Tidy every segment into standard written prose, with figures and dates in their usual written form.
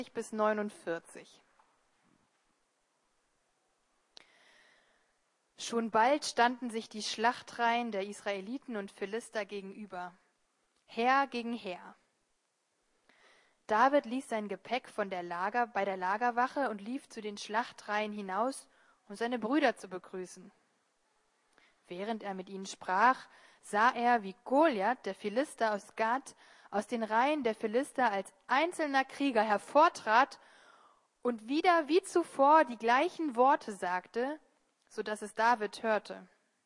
bis 49. Schon bald standen sich die Schlachtreihen der Israeliten und Philister gegenüber, Heer gegen Heer. David ließ sein Gepäck bei der Lagerwache und lief zu den Schlachtreihen hinaus, um seine Brüder zu begrüßen. Während er mit ihnen sprach, sah er, wie Goliath, der Philister aus Gat, aus den Reihen der Philister als einzelner Krieger hervortrat und wieder wie zuvor die gleichen Worte sagte, so dass es David hörte.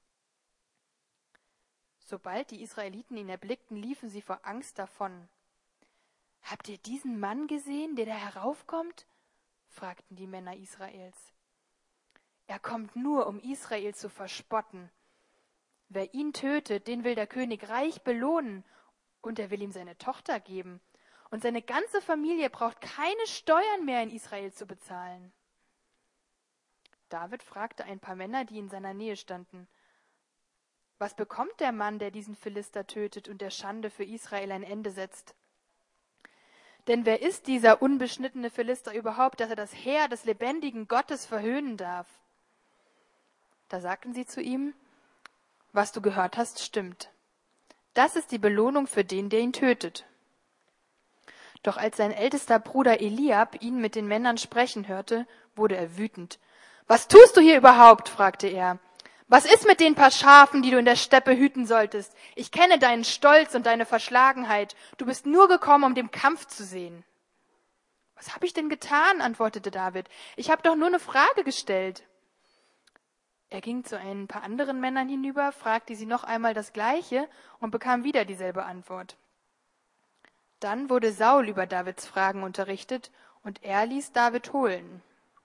Sobald die Israeliten ihn erblickten, liefen sie vor Angst davon. »Habt ihr diesen Mann gesehen, der da heraufkommt?« fragten die Männer Israels. »Er kommt nur, um Israel zu verspotten. Wer ihn tötet, den will der König reich belohnen, und er will ihm seine Tochter geben. Und seine ganze Familie braucht keine Steuern mehr in Israel zu bezahlen.« David fragte ein paar Männer, die in seiner Nähe standen: »Was bekommt der Mann, der diesen Philister tötet und der Schande für Israel ein Ende setzt? Denn wer ist dieser unbeschnittene Philister überhaupt, dass er das Heer des lebendigen Gottes verhöhnen darf?« Da sagten sie zu ihm: »Was du gehört hast, stimmt. Das ist die Belohnung für den, der ihn tötet.« Doch als sein ältester Bruder Eliab ihn mit den Männern sprechen hörte, wurde er wütend. »Was tust du hier überhaupt?« fragte er. »Was ist mit den paar Schafen, die du in der Steppe hüten solltest? Ich kenne deinen Stolz und deine Verschlagenheit. Du bist nur gekommen, um den Kampf zu sehen.« »Was habe ich denn getan?« antwortete David. »Ich habe doch nur eine Frage gestellt.« Er ging zu ein paar anderen Männern hinüber, fragte sie noch einmal das Gleiche und bekam wieder dieselbe Antwort. Dann wurde Saul über Davids Fragen unterrichtet und er ließ David holen.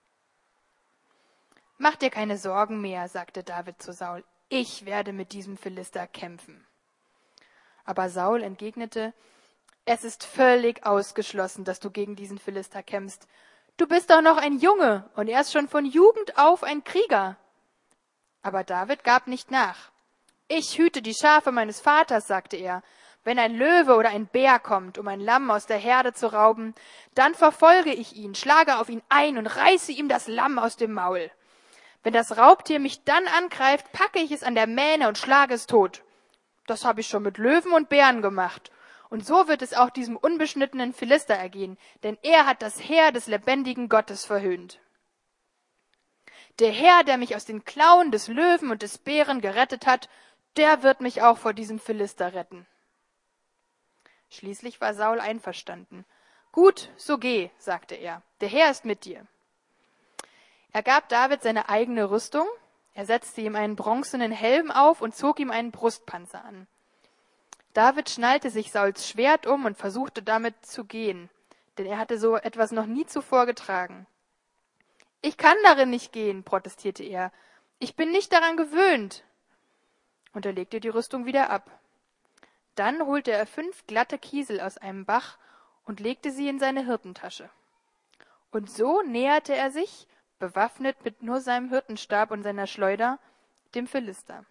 »Mach dir keine Sorgen mehr«, sagte David zu Saul. »Ich werde mit diesem Philister kämpfen.« Aber Saul entgegnete: »Es ist völlig ausgeschlossen, dass du gegen diesen Philister kämpfst. Du bist doch noch ein Junge und er ist schon von Jugend auf ein Krieger.« Aber David gab nicht nach. »Ich hüte die Schafe meines Vaters«, sagte er. »Wenn ein Löwe oder ein Bär kommt, um ein Lamm aus der Herde zu rauben, dann verfolge ich ihn, schlage auf ihn ein und reiße ihm das Lamm aus dem Maul. Wenn das Raubtier mich dann angreift, packe ich es an der Mähne und schlage es tot. Das habe ich schon mit Löwen und Bären gemacht. Und so wird es auch diesem unbeschnittenen Philister ergehen, denn er hat das Heer des lebendigen Gottes verhöhnt. Der Herr, der mich aus den Klauen des Löwen und des Bären gerettet hat, der wird mich auch vor diesem Philister retten.« Schließlich war Saul einverstanden. »Gut, so geh«, sagte er, »der Herr ist mit dir.« Er gab David seine eigene Rüstung, er setzte ihm einen bronzenen Helm auf und zog ihm einen Brustpanzer an. David schnallte sich Sauls Schwert um und versuchte damit zu gehen, denn er hatte so etwas noch nie zuvor getragen. »Ich kann darin nicht gehen«, protestierte er, »ich bin nicht daran gewöhnt.« Und er legte die Rüstung wieder ab. Dann holte er 5 glatte Kiesel aus einem Bach und legte sie in seine Hirtentasche. Und so näherte er sich, bewaffnet mit nur seinem Hirtenstab und seiner Schleuder, dem Philister.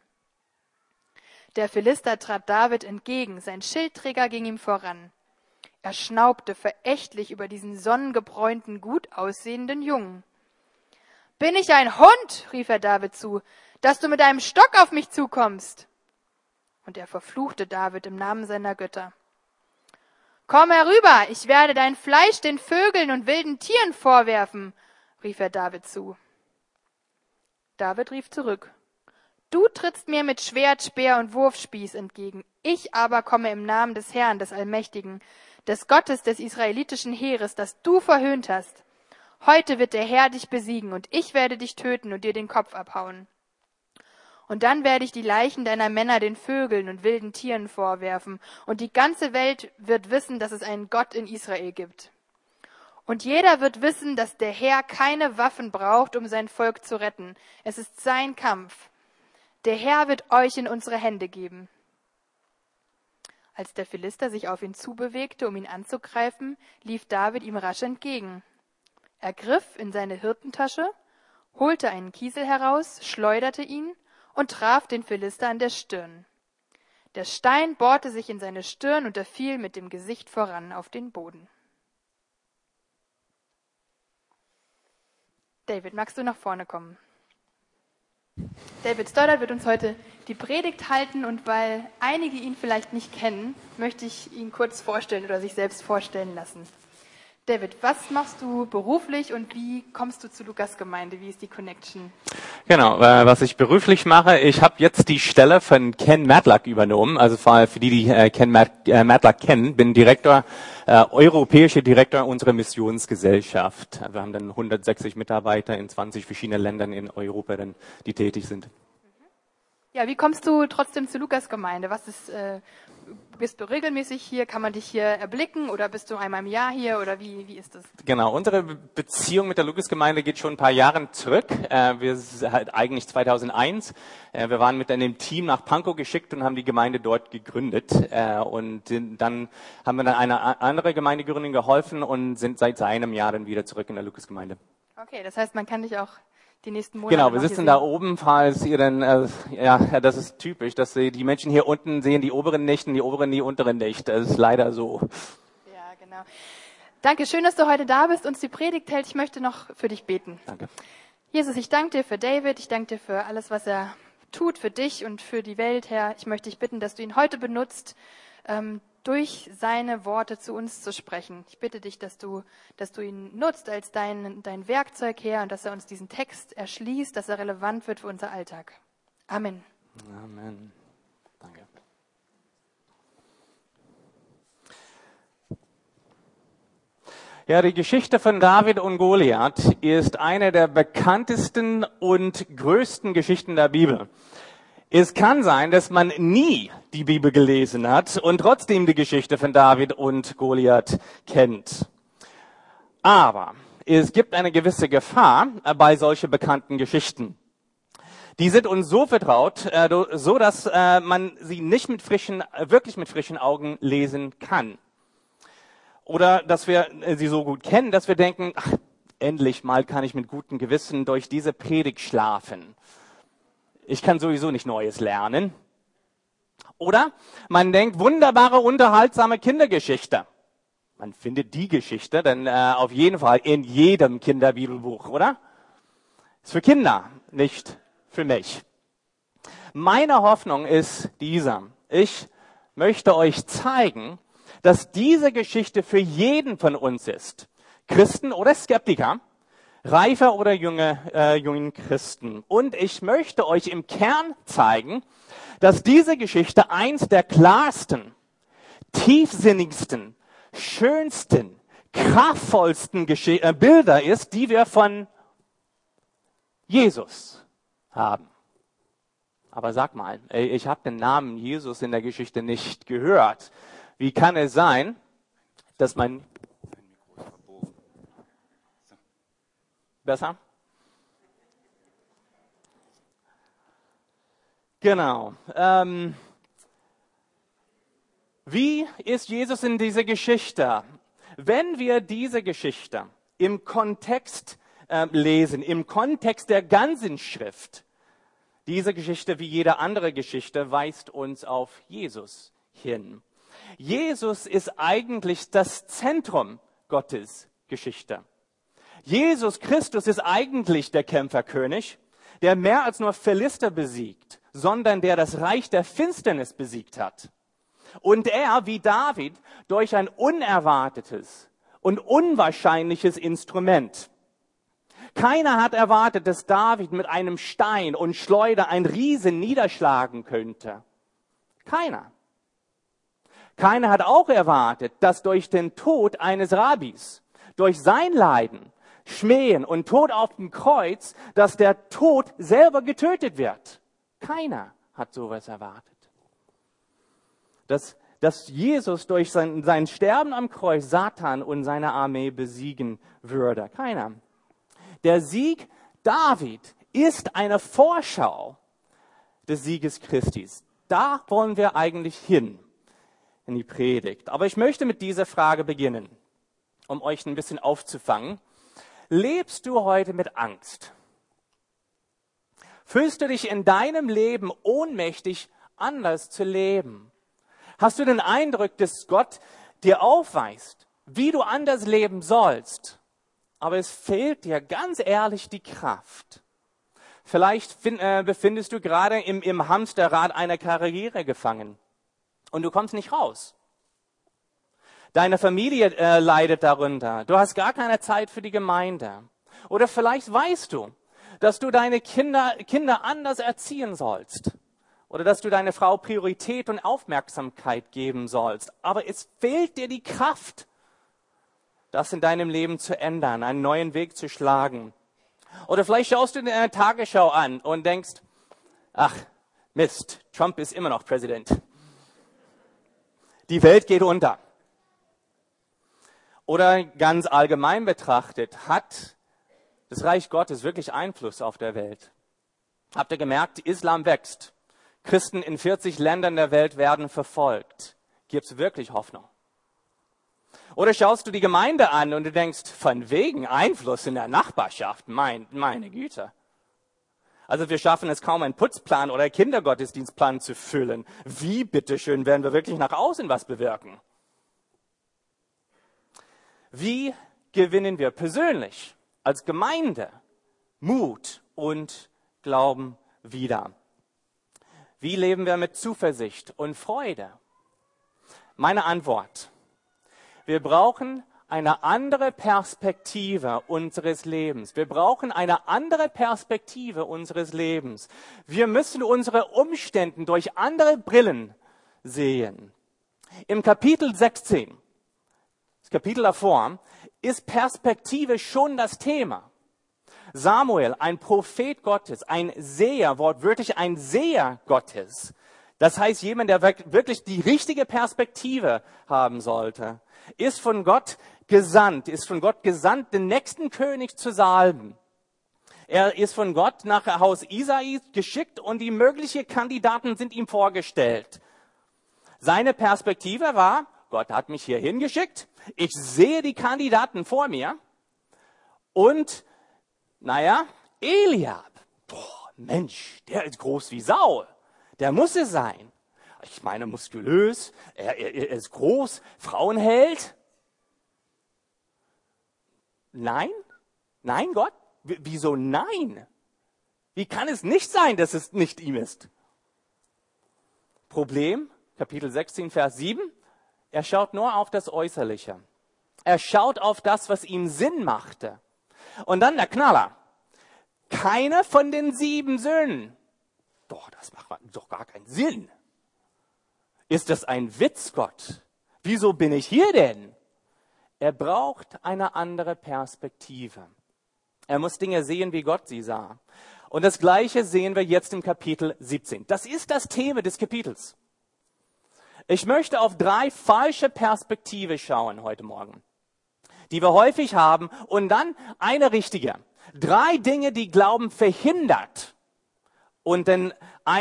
Der Philister trat David entgegen, sein Schildträger ging ihm voran. Er schnaubte verächtlich über diesen sonnengebräunten, gut aussehenden Jungen. »Bin ich ein Hund«, rief er David zu, »dass du mit einem Stock auf mich zukommst?« Und er verfluchte David im Namen seiner Götter. »Komm herüber, ich werde dein Fleisch den Vögeln und wilden Tieren vorwerfen«, rief er David zu. David rief zurück: »Du trittst mir mit Schwert, Speer und Wurfspieß entgegen. Ich aber komme im Namen des Herrn, des Allmächtigen, des Gottes des israelitischen Heeres, das du verhöhnt hast. Heute wird der Herr dich besiegen, und ich werde dich töten und dir den Kopf abhauen. Und dann werde ich die Leichen deiner Männer den Vögeln und wilden Tieren vorwerfen, und die ganze Welt wird wissen, dass es einen Gott in Israel gibt. Und jeder wird wissen, dass der Herr keine Waffen braucht, um sein Volk zu retten. Es ist sein Kampf. Der Herr wird euch in unsere Hände geben.« Als der Philister sich auf ihn zubewegte, um ihn anzugreifen, lief David ihm rasch entgegen. Er griff in seine Hirtentasche, holte einen Kiesel heraus, schleuderte ihn und traf den Philister an der Stirn. Der Stein bohrte sich in seine Stirn und er fiel mit dem Gesicht voran auf den Boden. David, magst du nach vorne kommen? David Stoddard wird uns heute die Predigt halten und weil einige ihn vielleicht nicht kennen, möchte ich ihn kurz vorstellen oder sich selbst vorstellen lassen. David, was machst du beruflich und wie kommst du zur Lukas-Gemeinde? Wie ist die Connection? Genau, was ich beruflich mache, ich habe jetzt die Stelle von Ken Matlack übernommen, also für die Ken Matlack kennen, bin europäischer Direktor unserer Missionsgesellschaft. Wir haben dann 160 Mitarbeiter in 20 verschiedenen Ländern in Europa, die tätig sind. Ja, wie kommst du trotzdem zur Lukas-Gemeinde? Bist du regelmäßig hier? Kann man dich hier erblicken oder bist du einmal im Jahr hier oder wie ist das? Genau, unsere Beziehung mit der Lukas-Gemeinde geht schon ein paar Jahre zurück. Wir sind eigentlich 2001. Wir waren mit einem Team nach Pankow geschickt und haben die Gemeinde dort gegründet. Und dann haben wir dann eine andere Gemeindegründung geholfen und sind seit einem Jahr dann wieder zurück in der Lukas-Gemeinde. Okay, das heißt, man kann dich auch die nächsten Monate Genau, wir sitzen da oben, falls ihr dann, das ist typisch, dass die Menschen hier unten sehen die oberen nicht und die oberen die unteren nicht. Das ist leider so. Ja, genau. Danke, schön, dass du heute da bist und uns die Predigt hält. Ich möchte noch für dich beten. Danke. Jesus, ich danke dir für David, ich danke dir für alles, was er tut, für dich und für die Welt, Herr. Ich möchte dich bitten, dass du ihn heute benutzt, durch seine Worte zu uns zu sprechen. Ich bitte dich, dass du ihn nutzt als dein Werkzeug, Herr, und dass er uns diesen Text erschließt, dass er relevant wird für unser Alltag. Amen. Amen. Danke. Ja, die Geschichte von David und Goliath ist eine der bekanntesten und größten Geschichten der Bibel. Es kann sein, dass man nie die Bibel gelesen hat und trotzdem die Geschichte von David und Goliath kennt. Aber es gibt eine gewisse Gefahr bei solchen bekannten Geschichten. Die sind uns so vertraut, so dass man sie nicht wirklich mit frischen Augen lesen kann. Oder dass wir sie so gut kennen, dass wir denken, ach, endlich mal kann ich mit gutem Gewissen durch diese Predigt schlafen. Ich kann sowieso nicht Neues lernen. Oder man denkt, wunderbare, unterhaltsame Kindergeschichte. Man findet die Geschichte dann auf jeden Fall in jedem Kinderbibelbuch, oder? Ist für Kinder, nicht für mich. Meine Hoffnung ist dieser. Ich möchte euch zeigen, dass diese Geschichte für jeden von uns ist. Christen oder Skeptiker. Reifer oder jungen Christen. Und ich möchte euch im Kern zeigen, dass diese Geschichte eins der klarsten, tiefsinnigsten, schönsten, kraftvollsten Bilder ist, die wir von Jesus haben. Aber sag mal, ich habe den Namen Jesus in der Geschichte nicht gehört. Wie kann es sein, dass mein Besser? Genau. Wie ist Jesus in dieser Geschichte? Wenn wir diese Geschichte im Kontext lesen, im Kontext der ganzen Schrift, diese Geschichte wie jede andere Geschichte weist uns auf Jesus hin. Jesus ist eigentlich das Zentrum Gottes Geschichte. Jesus Christus ist eigentlich der Kämpferkönig, der mehr als nur Philister besiegt, sondern der das Reich der Finsternis besiegt hat. Und er, wie David, durch ein unerwartetes und unwahrscheinliches Instrument. Keiner hat erwartet, dass David mit einem Stein und Schleuder ein Riesen niederschlagen könnte. Keiner. Keiner hat auch erwartet, dass durch den Tod eines Rabbis, durch sein Leiden, Schmähen und Tod auf dem Kreuz, dass der Tod selber getötet wird. Keiner hat sowas erwartet. Dass Jesus durch sein Sterben am Kreuz Satan und seine Armee besiegen würde. Keiner. Der Sieg David ist eine Vorschau des Sieges Christi. Da wollen wir eigentlich hin in die Predigt. Aber ich möchte mit dieser Frage beginnen, um euch ein bisschen aufzufangen. Lebst du heute mit Angst? Fühlst du dich in deinem Leben ohnmächtig, anders zu leben? Hast du den Eindruck, dass Gott dir aufweist, wie du anders leben sollst? aber es fehlt dir ganz ehrlich die Kraft. Vielleicht befindest du gerade im Hamsterrad einer Karriere gefangen und du kommst nicht raus. Deine Familie leidet darunter. Du hast gar keine Zeit für die Gemeinde. Oder vielleicht weißt du, dass du deine Kinder anders erziehen sollst. Oder dass du deiner Frau Priorität und Aufmerksamkeit geben sollst. Aber es fehlt dir die Kraft, das in deinem Leben zu ändern, einen neuen Weg zu schlagen. Oder vielleicht schaust du dir eine Tagesschau an und denkst, ach Mist, Trump ist immer noch Präsident. Die Welt geht unter. Oder ganz allgemein betrachtet, hat das Reich Gottes wirklich Einfluss auf der Welt? Habt ihr gemerkt, Islam wächst. Christen in 40 Ländern der Welt werden verfolgt. Gibt es wirklich Hoffnung? Oder schaust du die Gemeinde an und du denkst, von wegen Einfluss in der Nachbarschaft, meine Güte. Also wir schaffen es kaum, einen Putzplan oder einen Kindergottesdienstplan zu füllen. Wie, bitteschön, werden wir wirklich nach außen was bewirken? Wie gewinnen wir persönlich als Gemeinde Mut und Glauben wieder? Wie leben wir mit Zuversicht und Freude? Meine Antwort: Wir brauchen eine andere Perspektive unseres Lebens. Wir brauchen eine andere Perspektive unseres Lebens. Wir müssen unsere Umstände durch andere Brillen sehen. Im Kapitel 16, das Kapitel davor, ist Perspektive schon das Thema. Samuel, ein Prophet Gottes, ein Seher, wortwörtlich ein Seher Gottes. Das heißt, jemand, der wirklich die richtige Perspektive haben sollte, ist von Gott gesandt, den nächsten König zu salben. Er ist von Gott nach Haus Isai geschickt und die möglichen Kandidaten sind ihm vorgestellt. Seine Perspektive war, Gott hat mich hier hingeschickt, ich sehe die Kandidaten vor mir und Eliab, Mensch, der ist groß wie Sau. Der muss es sein. Ich meine, muskulös, er ist groß, Frauenheld. Nein? Nein, Gott? Wieso nein? Wie kann es nicht sein, dass es nicht ihm ist? Problem, Kapitel 16, Vers 7. Er schaut nur auf das Äußerliche. Er schaut auf das, was ihm Sinn machte. Und dann der Knaller. Keiner von den 7 Söhnen. Das macht doch gar keinen Sinn. Ist das ein Witz, Gott? Wieso bin ich hier denn? Er braucht eine andere Perspektive. Er muss Dinge sehen, wie Gott sie sah. Und das Gleiche sehen wir jetzt im Kapitel 17. Das ist das Thema des Kapitels. Ich möchte auf 3 falsche Perspektive schauen heute Morgen, die wir häufig haben, und dann eine richtige. 3 Dinge, die Glauben verhindert. Und dann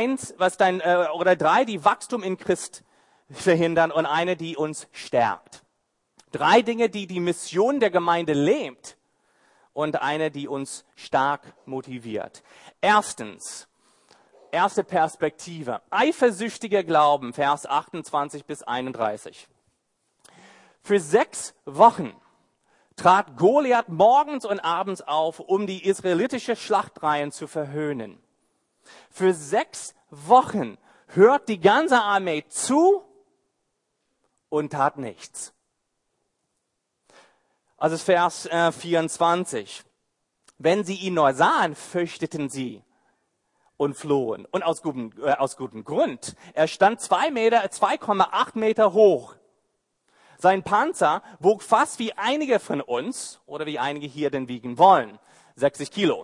3, die Wachstum in Christ verhindern, und eine, die uns stärkt. 3 Dinge, die die Mission der Gemeinde lähmt, und eine, die uns stark motiviert. Erstens, erste Perspektive, eifersüchtiger Glauben, Vers 28 bis 31. Für 6 Wochen trat Goliath morgens und abends auf, um die israelitische Schlachtreihen zu verhöhnen. Für 6 Wochen hört die ganze Armee zu und tat nichts. Also Vers 24. Wenn sie ihn nur sahen, fürchteten sie und flohen. Und aus gutem Grund. Er stand 2,8 Meter hoch. Sein Panzer wog fast wie einige von uns, oder wie einige hier denn wiegen wollen, 60 Kilo.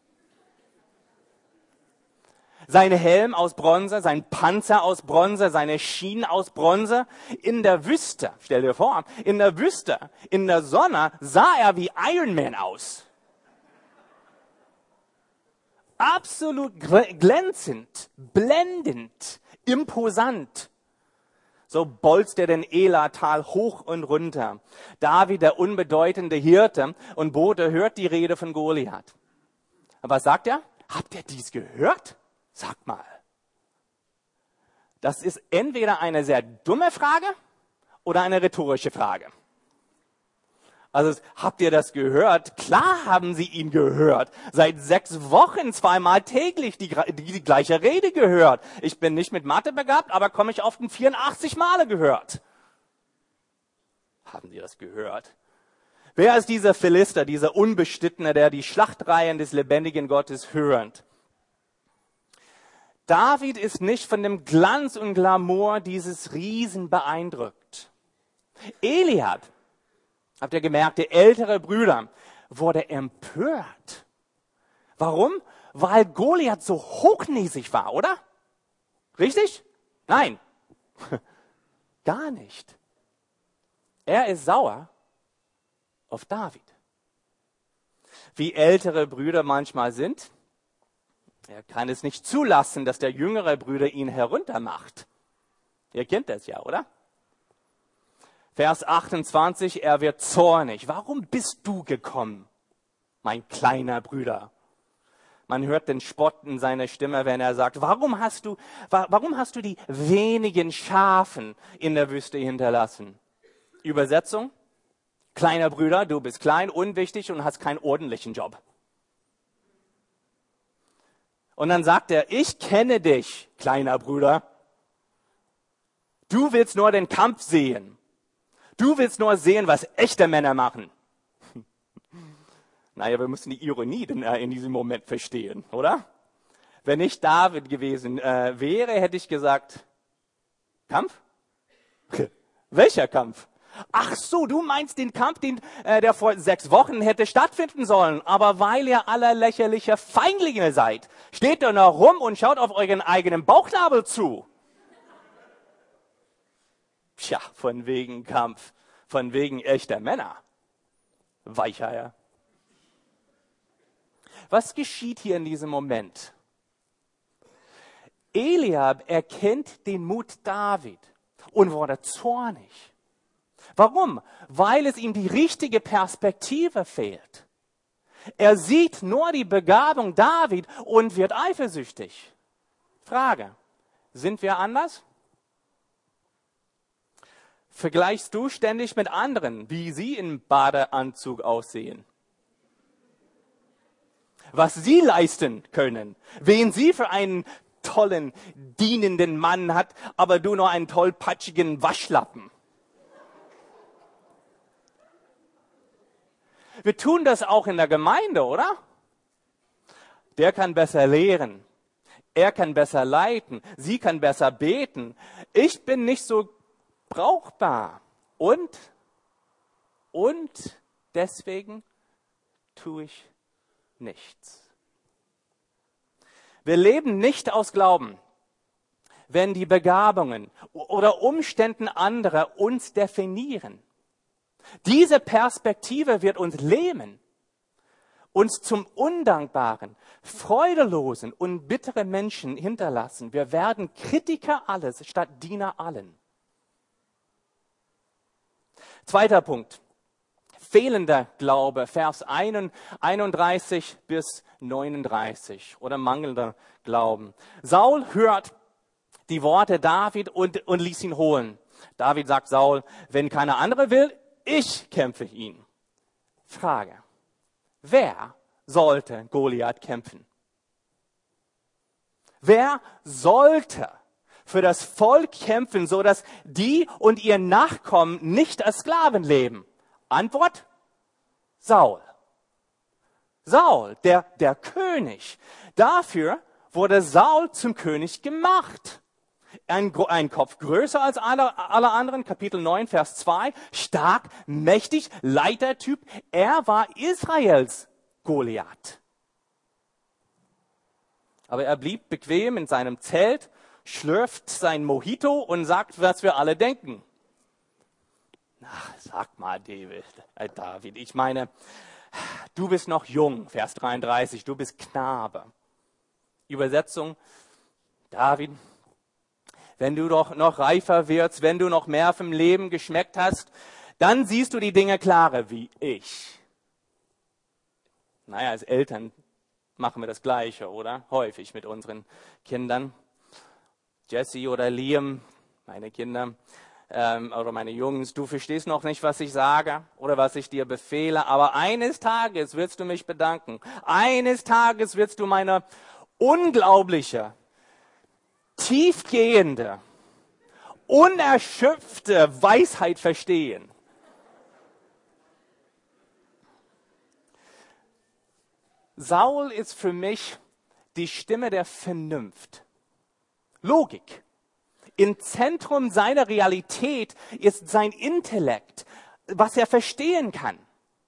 Sein Helm aus Bronze, sein Panzer aus Bronze, seine Schienen aus Bronze. In der Wüste, stell dir vor, in der Wüste, in der Sonne sah er wie Iron Man aus. Absolut glänzend, blendend, imposant. So bolzt er den Ela-Tal hoch und runter. David, der unbedeutende Hirte und Bote, hört die Rede von Goliath. Aber was sagt er? Habt ihr dies gehört? Sagt mal. Das ist entweder eine sehr dumme Frage oder eine rhetorische Frage. Also habt ihr das gehört? Klar haben sie ihn gehört. Seit 6 Wochen 2-mal täglich die gleiche Rede gehört. Ich bin nicht mit Mathe begabt, aber komme ich auf den 84 Male gehört. Haben Sie das gehört? Wer ist dieser Philister, dieser Unbestittene, der die Schlachtreihen des lebendigen Gottes hört? David ist nicht von dem Glanz und Glamour dieses Riesen beeindruckt. Eliab, habt ihr gemerkt, der ältere Bruder, wurde empört. Warum? Weil Goliath so hochnäsig war, oder? Richtig? Nein. Gar nicht. Er ist sauer auf David. Wie ältere Brüder manchmal sind, er kann es nicht zulassen, dass der jüngere Bruder ihn heruntermacht. Ihr kennt das ja, oder? Vers 28, er wird zornig. Warum bist du gekommen, mein kleiner Bruder? Man hört den Spott in seiner Stimme, wenn er sagt, warum hast du die wenigen Schafen in der Wüste hinterlassen? Übersetzung, kleiner Bruder, du bist klein, unwichtig und hast keinen ordentlichen Job. Und dann sagt er, ich kenne dich, kleiner Bruder. Du willst nur den Kampf sehen. Du willst nur sehen, was echte Männer machen. Naja, wir müssen die Ironie in diesem Moment verstehen, oder? Wenn ich David gewesen wäre, hätte ich gesagt, Kampf? Welcher Kampf? Ach so, du meinst den Kampf, der vor 6 Wochen hätte stattfinden sollen. Aber weil ihr alle lächerliche Feiglinge seid, steht ihr noch rum und schaut auf euren eigenen Bauchnabel zu. Tja, von wegen Kampf, von wegen echter Männer. Weicheier. Was geschieht hier in diesem Moment? Eliab erkennt den Mut David und wurde zornig. Warum? Weil es ihm die richtige Perspektive fehlt. Er sieht nur die Begabung David und wird eifersüchtig. Frage, sind wir anders? Vergleichst du ständig mit anderen, wie sie im Badeanzug aussehen? Was sie leisten können, wen sie für einen tollen, dienenden Mann hat, aber du nur einen tollpatschigen Waschlappen. Wir tun das auch in der Gemeinde, oder? Der kann besser lehren. Er kann besser leiten. Sie kann besser beten. Ich bin nicht so brauchbar. Und deswegen tue ich nichts. Wir leben nicht aus Glauben, wenn die Begabungen oder Umständen anderer uns definieren. Diese Perspektive wird uns lähmen, uns zum undankbaren, freudelosen und bitteren Menschen hinterlassen. Wir werden Kritiker alles statt Diener allen. Zweiter Punkt. Fehlender Glaube, Vers 31 bis 39 oder mangelnder Glauben. Saul hört die Worte David und ließ ihn holen. David sagt Saul, wenn keiner andere will, ich kämpfe ihn. Frage, wer sollte Goliath kämpfen? Wer sollte für das Volk kämpfen, so dass die und ihr Nachkommen nicht als Sklaven leben? Antwort, Saul. Saul, der König. Dafür wurde Saul zum König gemacht. Ein Kopf größer als alle anderen, Kapitel 9, Vers 2, stark, mächtig, Leitertyp. Er war Israels Goliath. Aber er blieb bequem in seinem Zelt, schlürft sein Mojito und sagt, was wir alle denken. Ach, sag mal, David, ich meine, du bist noch jung, Vers 33, du bist Knabe. Übersetzung, David, wenn du doch noch reifer wirst, wenn du noch mehr vom Leben geschmeckt hast, dann siehst du die Dinge klarer wie ich. Naja, als Eltern machen wir das Gleiche, oder? Häufig mit unseren Kindern. Jesse oder Liam, meine Kinder, oder meine Jungs, du verstehst noch nicht, was ich sage oder was ich dir befehle, aber eines Tages wirst du mich bedanken. Eines Tages wirst du meine unglaubliche, tiefgehende, unerschöpfte Weisheit verstehen. Saul ist für mich die Stimme der Vernunft. Logik. Im Zentrum seiner Realität ist sein Intellekt, was er verstehen kann.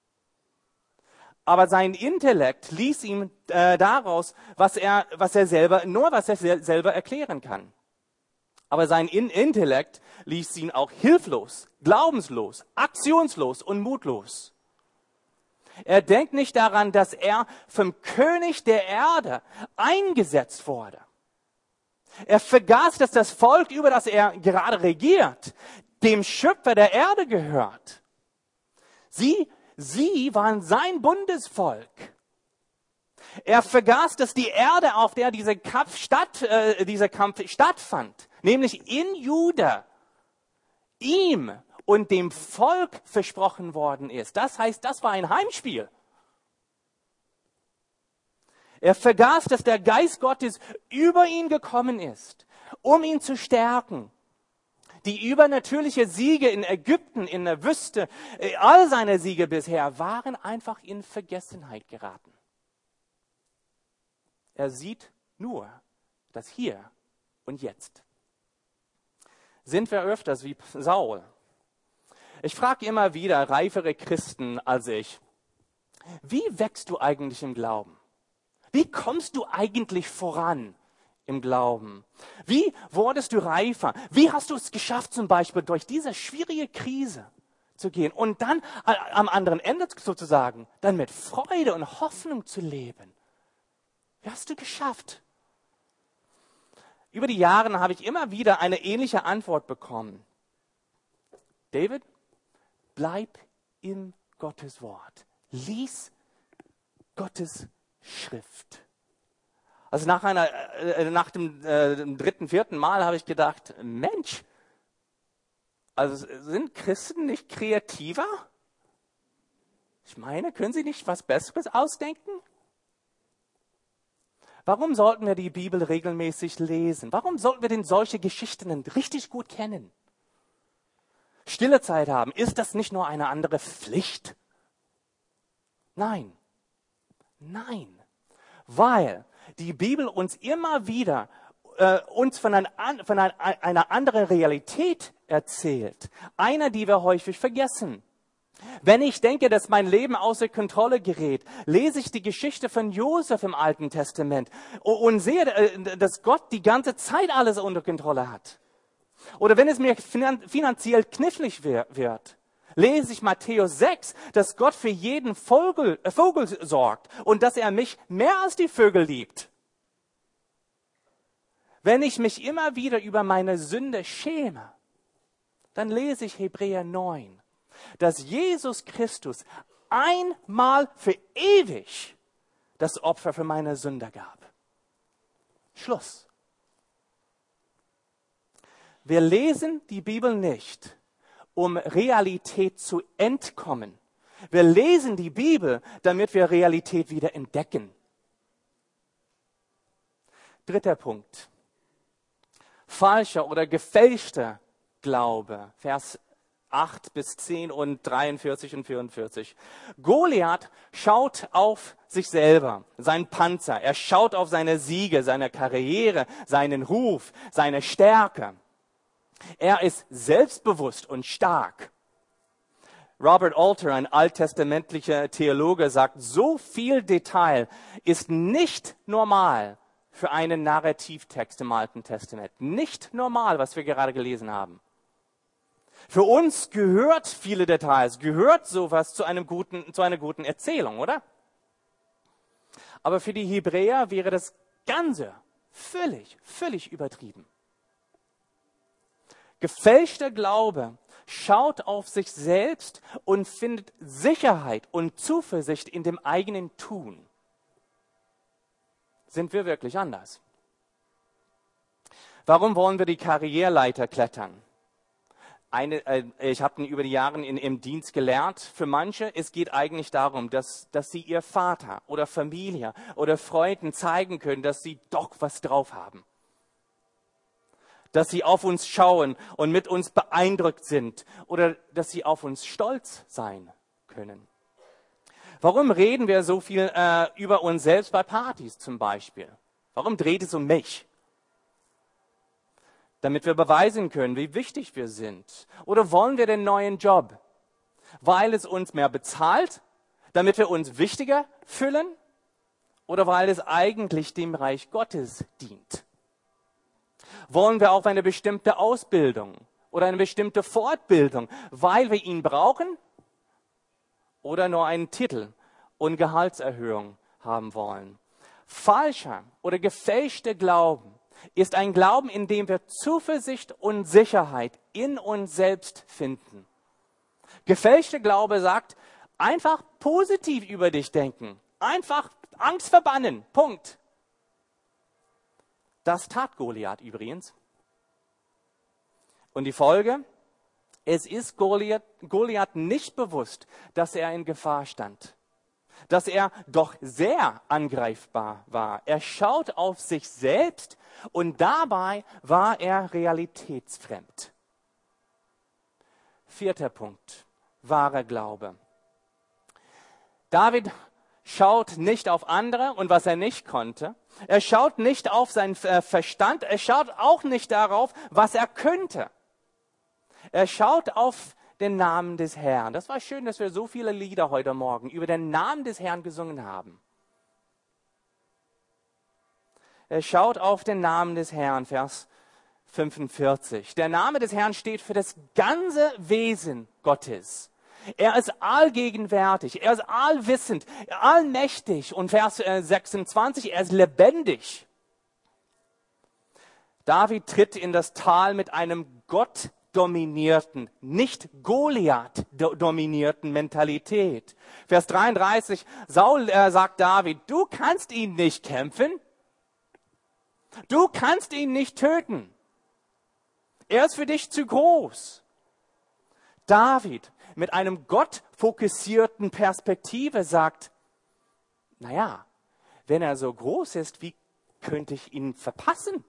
Aber sein Intellekt ließ ihm daraus, was er selber erklären kann. Aber sein Intellekt ließ ihn auch hilflos, glaubenslos, aktionslos und mutlos. Er denkt nicht daran, dass er vom König der Erde eingesetzt wurde. Er vergaß, dass das Volk, über das er gerade regiert, dem Schöpfer der Erde gehört. Sie waren sein Bundesvolk. Er vergaß, dass die Erde, auf der dieser Kampf stattfand, nämlich in Juda, ihm und dem Volk versprochen worden ist. Das heißt, das war ein Heimspiel. Er vergaß, dass der Geist Gottes über ihn gekommen ist, um ihn zu stärken. Die übernatürliche Siege in Ägypten, in der Wüste, all seine Siege bisher waren einfach in Vergessenheit geraten. Er sieht nur das Hier und Jetzt. Sind wir öfters wie Saul? Ich frage immer wieder reifere Christen als ich, wie wächst du eigentlich im Glauben? Wie kommst du eigentlich voran im Glauben? Wie wurdest du reifer? Wie hast du es geschafft, zum Beispiel durch diese schwierige Krise zu gehen und dann am anderen Ende sozusagen dann mit Freude und Hoffnung zu leben? Wie hast du geschafft? Über die Jahre habe ich immer wieder eine ähnliche Antwort bekommen. David, bleib im Gottes Wort. Lies Gottes Schrift. Also nach dem dritten, vierten Mal habe ich gedacht, Mensch, also sind Christen nicht kreativer? Ich meine, können sie nicht was Besseres ausdenken? Warum sollten wir die Bibel regelmäßig lesen? Warum sollten wir denn solche Geschichten richtig gut kennen? Stille Zeit haben, ist das nicht nur eine andere Pflicht? Nein, weil die Bibel uns immer wieder uns von einer anderen Realität erzählt, einer, die wir häufig vergessen. Wenn ich denke, dass mein Leben außer Kontrolle gerät, lese ich die Geschichte von Josef im Alten Testament und sehe, dass Gott die ganze Zeit alles unter Kontrolle hat. Oder wenn es mir finanziell knifflig wird, lese ich Matthäus 6, dass Gott für jeden Vogel sorgt und dass er mich mehr als die Vögel liebt. Wenn ich mich immer wieder über meine Sünde schäme, dann lese ich Hebräer 9, dass Jesus Christus einmal für ewig das Opfer für meine Sünde gab. Schluss. Wir lesen die Bibel nicht, um Realität zu entkommen. Wir lesen die Bibel, damit wir Realität wieder entdecken. Dritter Punkt. Falscher oder gefälschter Glaube. Vers 8 bis 10 und 43 und 44. Goliath schaut auf sich selber, seinen Panzer. Er schaut auf seine Siege, seine Karriere, seinen Ruf, seine Stärke. Er ist selbstbewusst und stark. Robert Alter, ein alttestamentlicher Theologe, sagt, so viel Detail ist nicht normal für einen Narrativtext im Alten Testament. Nicht normal, was wir gerade gelesen haben. Für uns gehört viele Details, gehört sowas zu einer guten Erzählung, oder? Aber für die Hebräer wäre das Ganze völlig übertrieben. Gefälschter Glaube schaut auf sich selbst und findet Sicherheit und Zuversicht in dem eigenen Tun. Sind wir wirklich anders? Warum wollen wir die Karriereleiter klettern? Ich habe über die Jahre im Dienst gelernt, für manche, es geht eigentlich darum, dass sie ihr Vater oder Familie oder Freunden zeigen können, dass sie doch was drauf haben. Dass sie auf uns schauen und mit uns beeindruckt sind oder dass sie auf uns stolz sein können. Warum reden wir so viel über uns selbst bei Partys zum Beispiel? Warum dreht es um mich? Damit wir beweisen können, wie wichtig wir sind. Oder wollen wir den neuen Job? Weil es uns mehr bezahlt, damit wir uns wichtiger fühlen? Oder weil es eigentlich dem Reich Gottes dient? Wollen wir auf eine bestimmte Ausbildung oder eine bestimmte Fortbildung, weil wir ihn brauchen? Oder nur einen Titel und Gehaltserhöhung haben wollen? Falscher oder gefälschter Glauben ist ein Glauben, in dem wir Zuversicht und Sicherheit in uns selbst finden. Gefälschter Glaube sagt, einfach positiv über dich denken, einfach Angst verbannen, Punkt. Das tat Goliath übrigens. Und die Folge? Es ist Goliath nicht bewusst, dass er in Gefahr stand. Dass er doch sehr angreifbar war. Er schaut auf sich selbst und dabei war er realitätsfremd. 4. Punkt, wahrer Glaube. David schaut nicht auf andere und was er nicht konnte. Er schaut nicht auf seinen Verstand. Er schaut auch nicht darauf, was er könnte. Er schaut auf den Namen des Herrn. Das war schön, dass wir so viele Lieder heute Morgen über den Namen des Herrn gesungen haben. Er schaut auf den Namen des Herrn, Vers 45. Der Name des Herrn steht für das ganze Wesen Gottes. Er ist allgegenwärtig, er ist allwissend, allmächtig. Und Vers 26, er ist lebendig. David tritt in das Tal mit einem gottdominierten, nicht Goliath-dominierten Mentalität. Vers 33, Saul sagt David, du kannst ihn nicht kämpfen, du kannst ihn nicht töten. Er ist für dich zu groß. David mit einem gottfokussierten Perspektive sagt, naja, wenn er so groß ist, wie könnte ich ihn verpassen?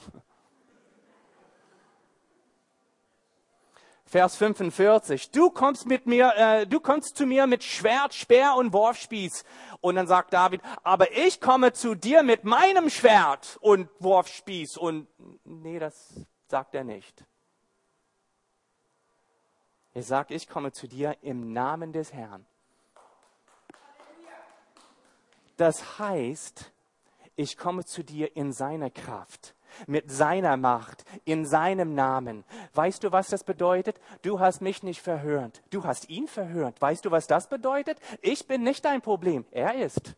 Vers 45, du kommst zu mir mit Schwert, Speer und Wurfspieß. Und dann sagt David, aber ich komme zu dir mit meinem Schwert und Wurfspieß. Und nee, das sagt er nicht. Er sagt, ich komme zu dir im Namen des Herrn. Das heißt, ich komme zu dir in seiner Kraft, mit seiner Macht, in seinem Namen. Weißt du, was das bedeutet? Du hast mich nicht verhört. Du hast ihn verhört. Weißt du, was das bedeutet? Ich bin nicht dein Problem. Er ist.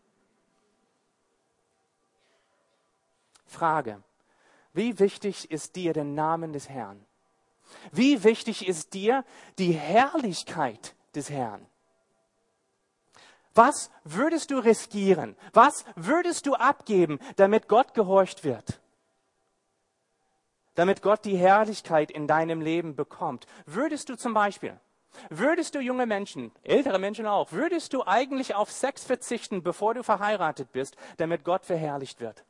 Frage. Wie wichtig ist dir der Name des Herrn? Wie wichtig ist dir die Herrlichkeit des Herrn? Was würdest du riskieren? Was würdest du abgeben, damit Gott gehorcht wird? Damit Gott die Herrlichkeit in deinem Leben bekommt. Würdest du junge Menschen, ältere Menschen auch, würdest du eigentlich auf Sex verzichten, bevor du verheiratet bist, damit Gott verherrlicht wird?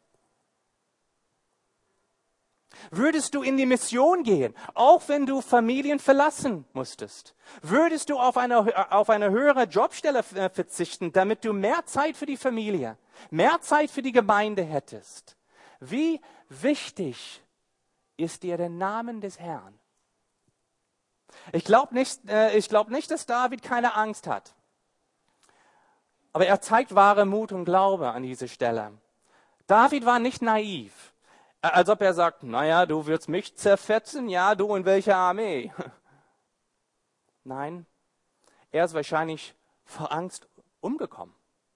Würdest du in die Mission gehen, auch wenn du Familien verlassen musstest? Würdest du auf eine höhere Jobstelle verzichten, damit du mehr Zeit für die Familie, mehr Zeit für die Gemeinde hättest? Wie wichtig ist dir der Name des Herrn? Ich glaube nicht, dass David keine Angst hat. Aber er zeigt wahre Mut und Glaube an dieser Stelle. David war nicht naiv. Als ob er sagt, naja, du wirst mich zerfetzen, ja, du in welcher Armee? Nein, er ist wahrscheinlich vor Angst umgekommen.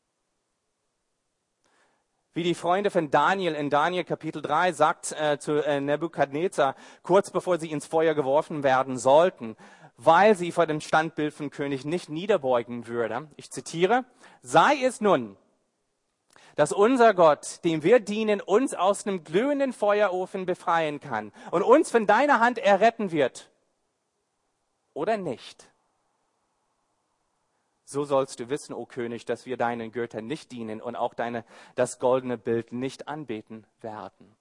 Wie die Freunde von Daniel in Daniel Kapitel 3 sagt zu Nebukadnezar, kurz bevor sie ins Feuer geworfen werden sollten, weil sie vor dem Standbild von König nicht niederbeugen würde. Ich zitiere, sei es nun, dass unser Gott, dem wir dienen, uns aus einem glühenden Feuerofen befreien kann und uns von deiner Hand erretten wird. oder nicht. So sollst du wissen, o König, dass wir deinen Göttern nicht dienen und auch das goldene Bild nicht anbeten werden.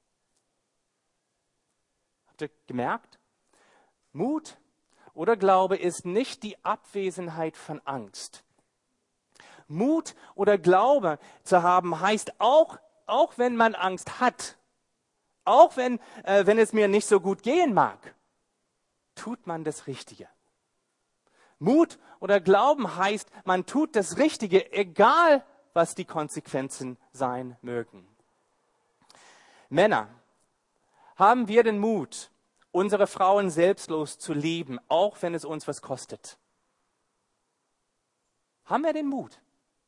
Habt ihr gemerkt? Mut oder Glaube ist nicht die Abwesenheit von Angst. Mut oder Glaube zu haben heißt auch wenn man Angst hat, auch wenn es mir nicht so gut gehen mag, tut man das Richtige. Mut oder Glauben heißt, man tut das Richtige, egal was die Konsequenzen sein mögen. Männer, haben wir den Mut, unsere Frauen selbstlos zu lieben, auch wenn es uns was kostet? Haben wir den Mut?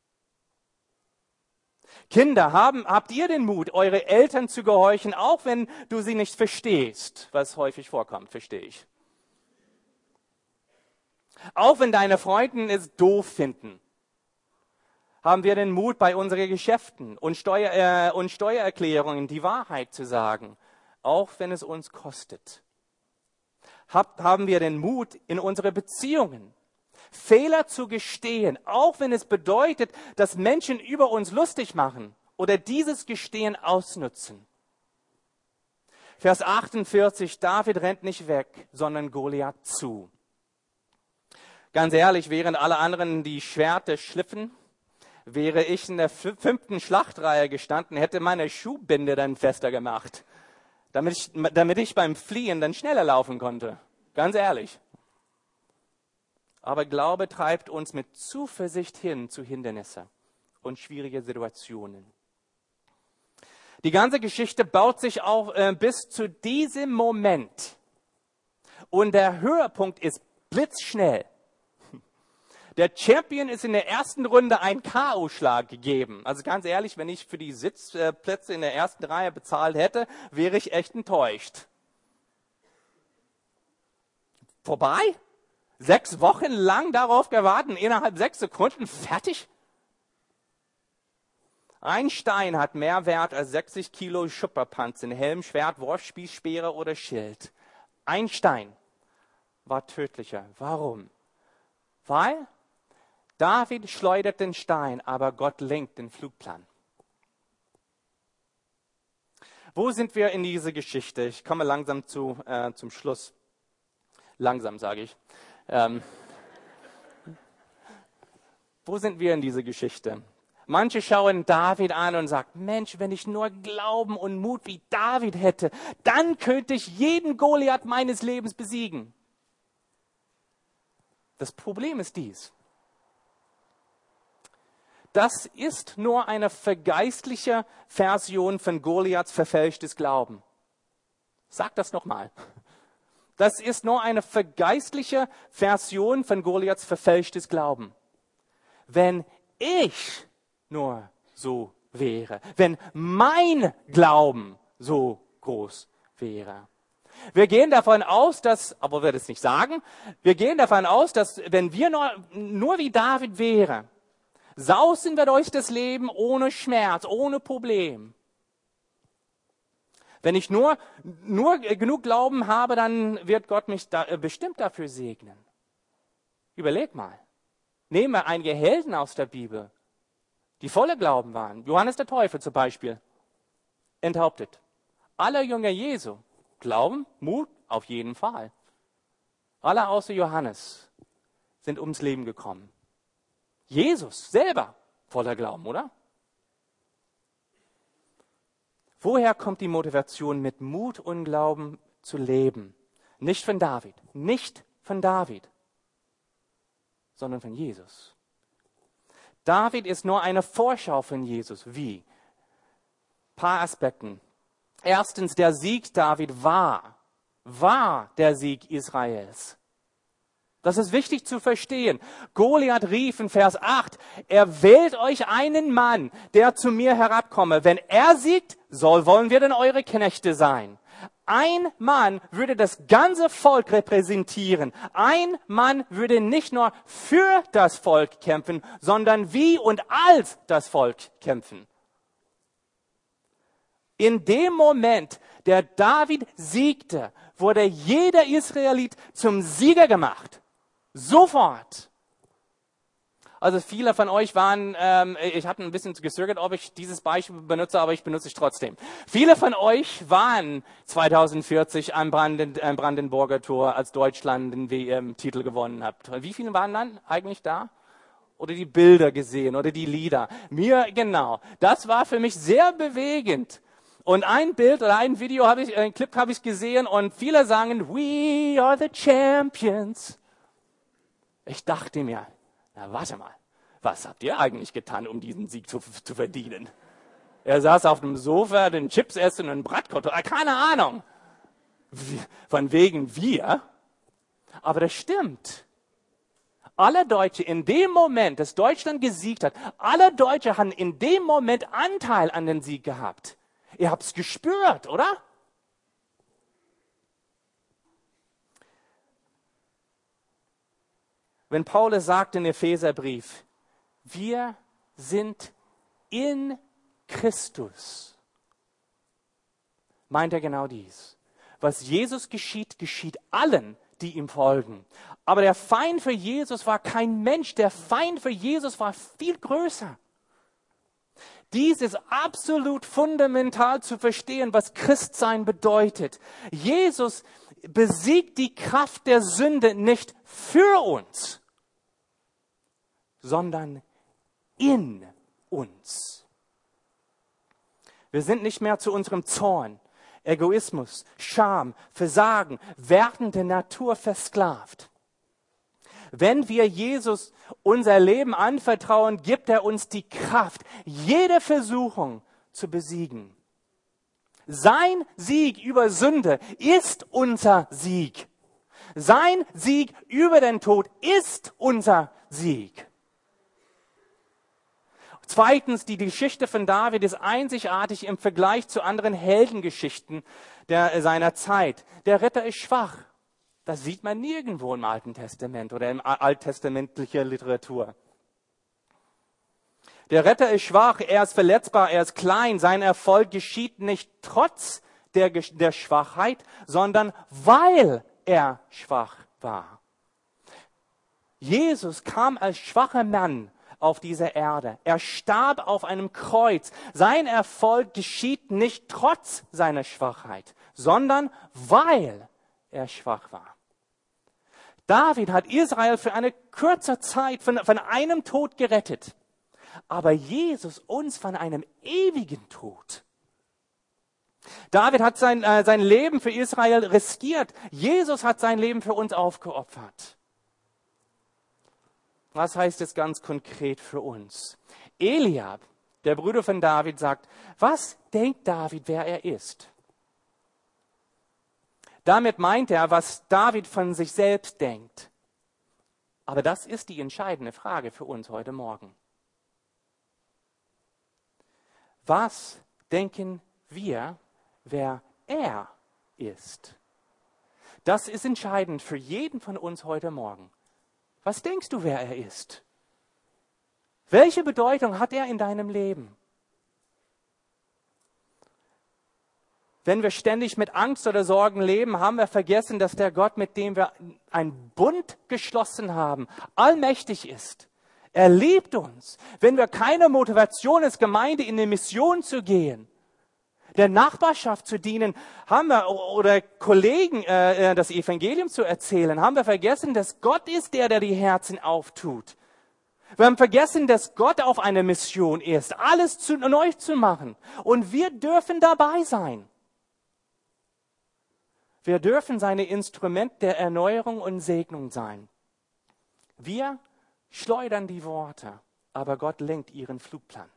Kinder, habt ihr den Mut, eure Eltern zu gehorchen, auch wenn du sie nicht verstehst, was häufig vorkommt, verstehe ich. Auch wenn deine Freunde es doof finden, haben wir den Mut, bei unseren Geschäften und Steuererklärungen die Wahrheit zu sagen, auch wenn es uns kostet. Haben wir den Mut, in unsere Beziehungen Fehler zu gestehen, auch wenn es bedeutet, dass Menschen über uns lustig machen oder dieses Gestehen ausnutzen. Vers 48, David rennt nicht weg, sondern Goliath zu. Ganz ehrlich, während alle anderen die Schwerter schliffen, wäre ich in der 5. Schlachtreihe gestanden, hätte meine Schuhbinde dann fester gemacht, damit ich beim Fliehen dann schneller laufen konnte. Ganz ehrlich. Aber Glaube treibt uns mit Zuversicht hin zu Hindernissen und schwierige Situationen. Die ganze Geschichte baut sich auch bis zu diesem Moment. Und der Höhepunkt ist blitzschnell. Der Champion ist in der ersten Runde ein K.O.-Schlag gegeben. Also ganz ehrlich, wenn ich für die Sitzplätze in der ersten Reihe bezahlt hätte, wäre ich echt enttäuscht. Vorbei? 6 Wochen lang darauf gewartet, innerhalb 6 Sekunden fertig? Ein Stein hat mehr Wert als 60 Kilo Schupperpanzer, Helm, Schwert, Wurfspieß, Speere oder Schild. Ein Stein war tödlicher. Warum? Weil David schleudert den Stein, aber Gott lenkt den Flugplan. Wo sind wir in dieser Geschichte? Ich komme langsam zum Schluss. Langsam, sage ich. Wo sind wir in dieser Geschichte? Manche schauen David an und sagen, Mensch, wenn ich nur Glauben und Mut wie David hätte, dann könnte ich jeden Goliath meines Lebens besiegen. Das Problem ist dies. Das ist nur eine vergeistliche Version von Goliaths verfälschtes Glauben. Sag das nochmal. Das ist nur eine vergeistliche Version von Goliaths verfälschtes Glauben. Wenn ich nur so wäre, wenn mein Glauben so groß wäre. Wir gehen davon aus, aber wir das nicht sagen, wir gehen davon aus, dass wenn wir nur wie David wären, sausen wir durch das Leben ohne Schmerz, ohne Problem. Wenn ich nur genug Glauben habe, dann wird Gott mich bestimmt dafür segnen. Überleg mal. Nehmen wir einige Helden aus der Bibel, die voller Glauben waren. Johannes der Täufer zum Beispiel. Enthauptet. Alle Jünger Jesu. Glauben, Mut, auf jeden Fall. Alle außer Johannes sind ums Leben gekommen. Jesus selber voller Glauben, oder? Woher kommt die Motivation, mit Mut und Glauben zu leben? Nicht von David, sondern von Jesus. David ist nur eine Vorschau von Jesus. Wie? Ein paar Aspekten. Erstens, der Sieg David war der Sieg Israels. Das ist wichtig zu verstehen. Goliath rief in Vers 8, wählt euch einen Mann, der zu mir herabkomme. Wenn er siegt, wollen wir denn eure Knechte sein. Ein Mann würde das ganze Volk repräsentieren. Ein Mann würde nicht nur für das Volk kämpfen, sondern wie und als das Volk kämpfen. In dem Moment, der David siegte, wurde jeder Israelit zum Sieger gemacht. Sofort. Also viele von euch waren, ich hatte ein bisschen gezögert, ob ich dieses Beispiel benutze, aber ich benutze es trotzdem. Viele von euch waren 2040 am Brandenburger Tor, als Deutschland den WM-Titel gewonnen hat. Wie viele waren dann eigentlich da? Oder die Bilder gesehen oder die Lieder? Mir, genau. Das war für mich sehr bewegend. Und ein Bild oder ein Video ein Clip habe ich gesehen und viele sagen, we are the champions. Ich dachte mir, na, warte mal, was habt ihr eigentlich getan, um diesen Sieg zu verdienen? Er saß auf dem Sofa, den Chips essen und einen Bratkartoffel, keine Ahnung. Von wegen wir. Aber das stimmt. Alle Deutsche in dem Moment, dass Deutschland gesiegt hat, alle Deutsche haben in dem Moment Anteil an den Sieg gehabt. Ihr habt es gespürt, oder? Wenn Paulus sagt in Epheserbrief, wir sind in Christus, meint er genau dies. Was Jesus geschieht, geschieht allen, die ihm folgen. Aber der Feind für Jesus war kein Mensch, der Feind für Jesus war viel größer. Dies ist absolut fundamental zu verstehen, was Christsein bedeutet. Jesus besiegt die Kraft der Sünde nicht für uns, sondern in uns. Wir sind nicht mehr zu unserem Zorn, Egoismus, Scham, Versagen, wertende Natur versklavt. Wenn wir Jesus unser Leben anvertrauen, gibt er uns die Kraft, jede Versuchung zu besiegen. Sein Sieg über Sünde ist unser Sieg. Sein Sieg über den Tod ist unser Sieg. Zweitens, die Geschichte von David ist einzigartig im Vergleich zu anderen Heldengeschichten seiner Zeit. Der Ritter ist schwach. Das sieht man nirgendwo im Alten Testament oder in alttestamentlicher Literatur. Der Retter ist schwach, er ist verletzbar, er ist klein. Sein Erfolg geschieht nicht trotz der Schwachheit, sondern weil er schwach war. Jesus kam als schwacher Mann auf diese Erde. Er starb auf einem Kreuz. Sein Erfolg geschieht nicht trotz seiner Schwachheit, sondern weil er schwach war. David hat Israel für eine kurze Zeit von einem Tod gerettet. Aber Jesus uns von einem ewigen Tod. David hat sein Leben für Israel riskiert. Jesus hat sein Leben für uns aufgeopfert. Was heißt es ganz konkret für uns? Eliab, der Bruder von David, sagt, was denkt David, wer er ist? Damit meint er, was David von sich selbst denkt. Aber das ist die entscheidende Frage für uns heute Morgen. Was denken wir, wer er ist? Das ist entscheidend für jeden von uns heute Morgen. Was denkst du, wer er ist? Welche Bedeutung hat er in deinem Leben? Wenn wir ständig mit Angst oder Sorgen leben, haben wir vergessen, dass der Gott, mit dem wir einen Bund geschlossen haben, allmächtig ist. Er liebt uns. Wenn wir keine Motivation als Gemeinde in eine Mission zu gehen, der Nachbarschaft zu dienen, haben wir, oder Kollegen das Evangelium zu erzählen, haben wir vergessen, dass Gott ist der die Herzen auftut. Wir haben vergessen, dass Gott auf einer Mission ist, alles neu zu machen. Und wir dürfen dabei sein. Wir dürfen seine Instrument der Erneuerung und Segnung sein. Wir schleudern die Worte, aber Gott lenkt ihren Flugplan.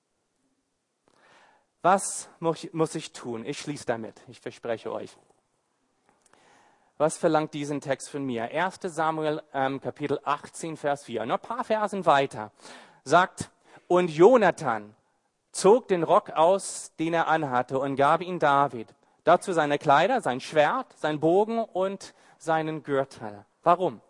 Was muss ich tun? Ich schließe damit, ich verspreche euch. Was verlangt diesen Text von mir? 1. Samuel Kapitel 18, Vers 4. Noch ein paar Versen weiter. Sagt, und Jonathan zog den Rock aus, den er anhatte, und gab ihn David. Dazu seine Kleider, sein Schwert, sein Bogen und seinen Gürtel. Warum?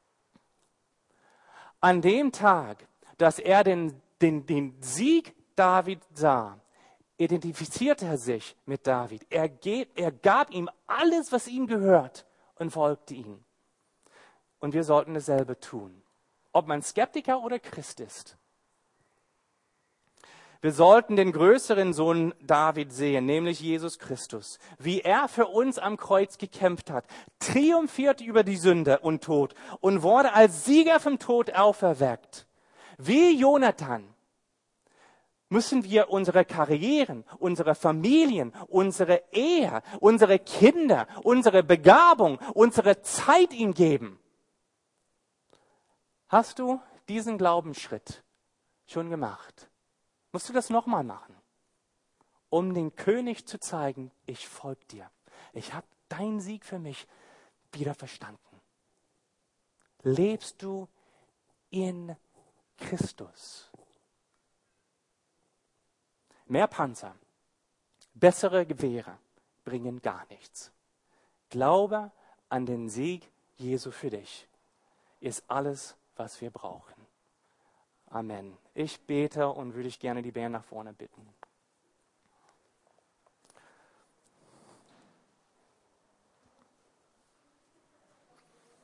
An dem Tag, dass er den Sieg David sah, identifizierte er sich mit David. Er gab ihm alles, was ihm gehört, und folgte ihm. Und wir sollten dasselbe tun. Ob man Skeptiker oder Christ ist. Wir sollten den größeren Sohn David sehen, nämlich Jesus Christus. Wie er für uns am Kreuz gekämpft hat, triumphiert über die Sünde und Tod und wurde als Sieger vom Tod auferweckt. Wie Jonathan müssen wir unsere Karrieren, unsere Familien, unsere Ehe, unsere Kinder, unsere Begabung, unsere Zeit ihm geben. Hast du diesen Glaubensschritt schon gemacht? Musst du das nochmal machen, um den König zu zeigen, ich folge dir. Ich habe deinen Sieg für mich wieder verstanden. Lebst du in Christus? Mehr Panzer, bessere Gewehre bringen gar nichts. Glaube an den Sieg Jesu für dich ist alles, was wir brauchen. Amen. Ich bete und würde ich gerne die Band nach vorne bitten.